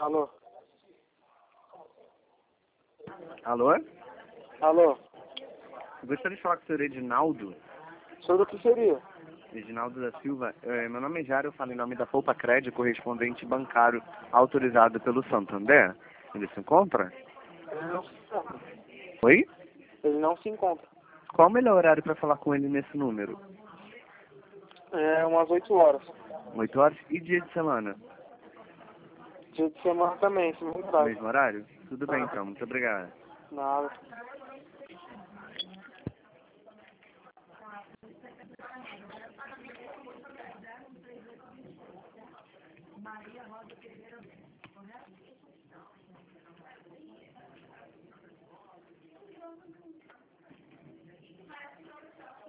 Alô? Alô? Alô? Gostaria de falar com o senhor Edinaldo. Sobre o que seria? Edinaldo da Silva. Meu nome é Jário, eu falo em nome da Poupa Crédito, correspondente bancário autorizado pelo Santander. Ele se encontra? Ele não se encontra. Oi? Ele não se encontra. Qual o melhor horário para falar com ele nesse número? É umas 8 horas. 8 horas? E dia de semana? Dia de semana também, esse mesmo horário. Mesmo horário? Tudo bem então, muito obrigado. Nada. Maria Rosa Pereira.